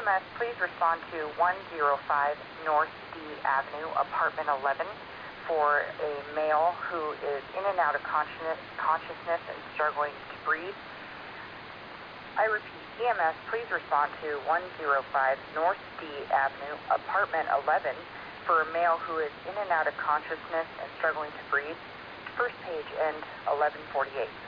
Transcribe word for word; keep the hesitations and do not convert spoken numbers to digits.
M S, please respond to one oh five North D Avenue, apartment eleven, for a male who is in and out of consciousness, consciousness and struggling to breathe. I repeat, E M S, please respond to one oh five North D Avenue, apartment eleven, for a male who is in and out of consciousness and struggling to breathe. First page, end eleven forty-eight.